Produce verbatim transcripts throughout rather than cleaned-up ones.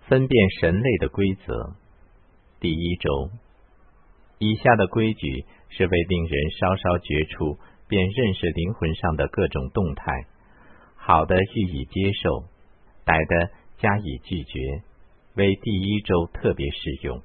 分辨神类的规则。第一周，以下的规矩是为令人稍稍觉出便认识灵魂上的各种动态，好的予以接受，歹的加以拒绝，为第一周特别适用。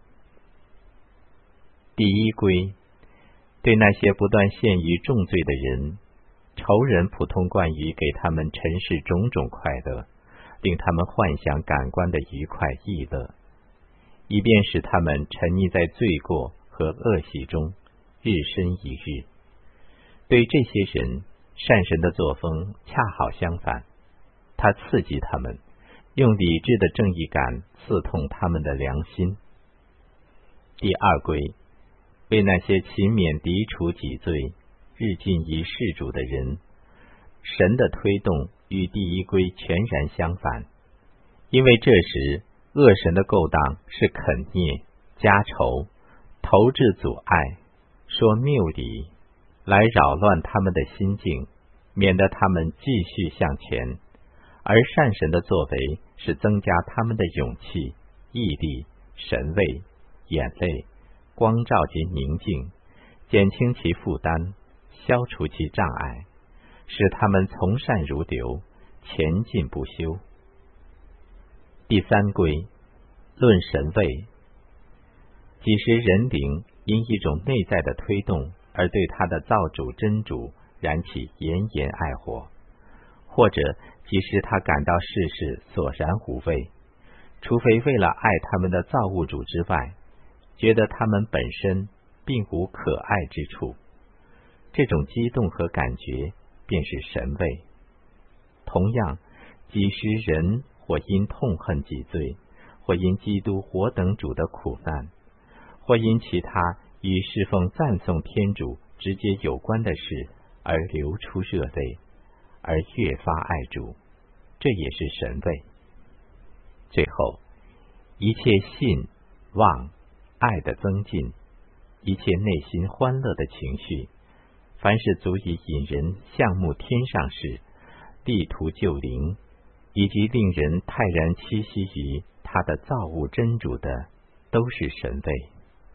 第一规，对那些不断陷于重罪的人，仇人普通惯于给他们尘世种种快乐，令他们幻想感官的愉快逸乐，以便使他们沉溺在罪过和恶习中，日深一日。对这些人，善神的作风恰好相反，他刺激他们，用理智的正义感刺痛他们的良心。第二规，为那些勤勉涤除己罪，日进于事主的人，神的推动与第一规全然相反，因为这时恶神的勾当是肯孽、家仇、投掷阻碍、说谬理，来扰乱他们的心境，免得他们继续向前。而善神的作为是增加他们的勇气、毅力、神味、眼泪、光照及宁静，减轻其负担，消除其障碍，使他们从善如流，前进不休。第三规，论神位。几时人灵因一种内在的推动而对他的造主真主燃起炎炎爱火，或者即使他感到世事索然无味，除非为了爱他们的造物主之外，觉得他们本身并无可爱之处，这种激动和感觉便是神位。同样，即使人或因痛恨己罪，或因基督活等主的苦难，或因其他与侍奉赞颂天主直接有关的事而流出热泪，而越发爱主，这也是神位。最后，一切信、望、爱的增进，一切内心欢乐的情绪，凡是足以引人向慕天上事，力图救灵，以及令人泰然栖息于他的造物真主的，都是神位。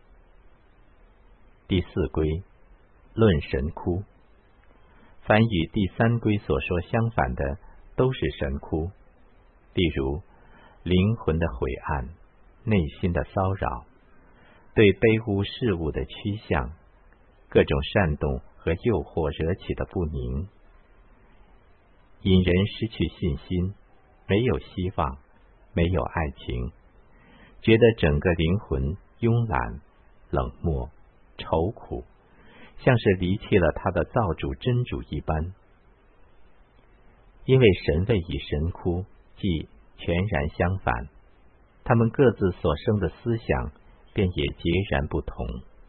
第四规，论神窟。凡与第三规所说相反的，都是神窟。例如，灵魂的晦暗、内心的骚扰、对卑污事物的趋向、各种煽动和诱惑惹起的不宁，引人失去信心，没有希望，没有爱情，觉得整个灵魂慵懒、冷漠、愁苦，像是离弃了他的造主真主一般。因为神位与神窟既全然相反，他们各自所生的思想便也截然不同。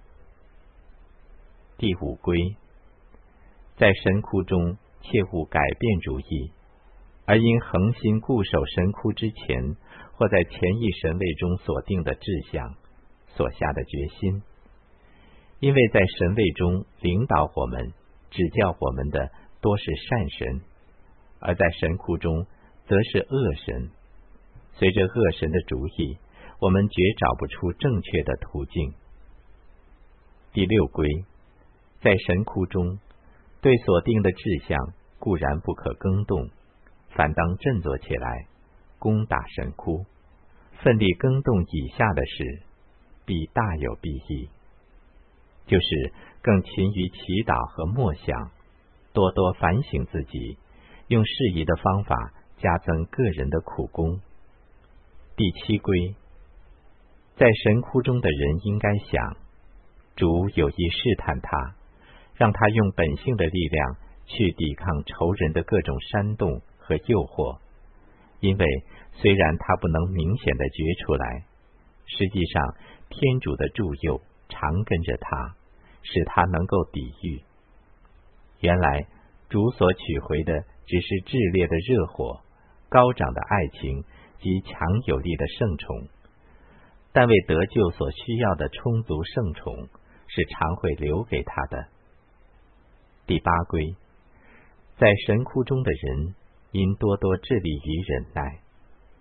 第五规，在神窟中切勿改变主意，而因恒心固守神窟之前，或在前一神位中所定的志向，所下的决心。因为在神位中领导我们、指教我们的多是善神，而在神窟中则是恶神。随着恶神的主意，我们绝找不出正确的途径。第六规，在神窟中，对所定的志向固然不可更动，反当振作起来，攻打神窟，奋力更动以下的事，必大有裨益。就是更勤于祈祷和默想，多多反省自己，用适宜的方法加增个人的苦功。第七规，在神窟中的人应该想，主有意试探他，让他用本性的力量去抵抗仇人的各种煽动和诱惑，因为虽然他不能明显的觉出来，实际上天主的助佑常跟着他，使他能够抵御。原来主所取回的只是炽烈的热火、高涨的爱情及强有力的圣宠，但为得救所需要的充足圣宠是常会留给他的。第八规，在神窟中的人应多多致力于忍耐。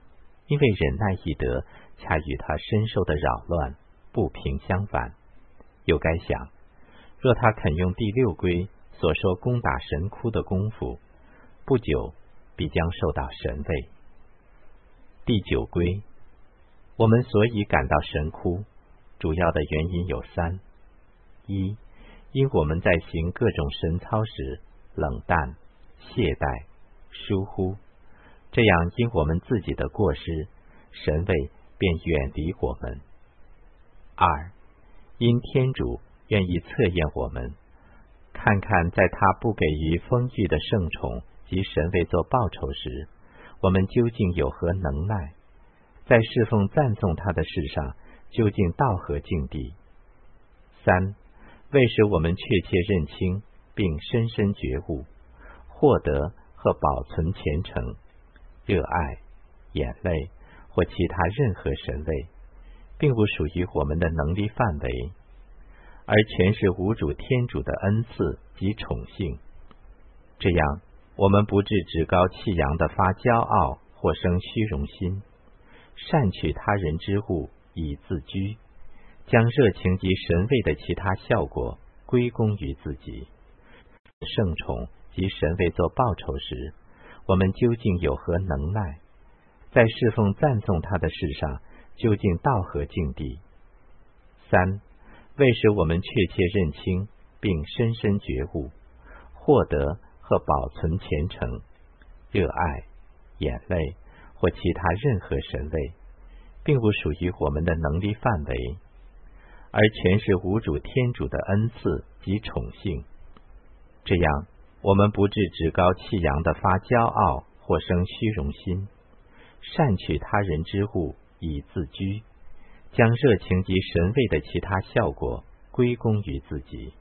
因为忍耐一德恰与他深受的扰乱不平相反。又该想，若他肯用第六规所说攻打神窟的功夫，不久必将受到神位。第九规，我们所以感到神窟，主要的原因有三：一，因我们在行各种神操时冷淡、懈怠、疏忽，这样因我们自己的过失，神位便远离我们。二，因天主愿意测验我们，看看在他不给予丰裕的圣宠及神位做报酬时，我们究竟有何能耐，在侍奉赞颂他的事上究竟到何境地。三，为使我们确切认清并深深觉悟，获得和保存虔诚、热爱、眼泪或其他任何神位，并不属于我们的能力范围，而全是无主天主的恩赐及宠幸。这样，我们不致趾高气扬地发骄傲或生虚荣心，善取他人之物以自居，将热情及神位的其他效果归功于自己。圣宠及神位做报酬时，我们究竟有何能耐，在侍奉赞颂他的事上究竟到何境地。三，为使我们确切认清并深深觉悟，获得和保存虔诚、热爱、眼泪或其他任何神位，并不属于我们的能力范围，而全是无主天主的恩赐及宠幸。这样，我们不致趾高气扬地发骄傲或生虚荣心，善取他人之物以自居，将热情及神位的其他效果归功于自己。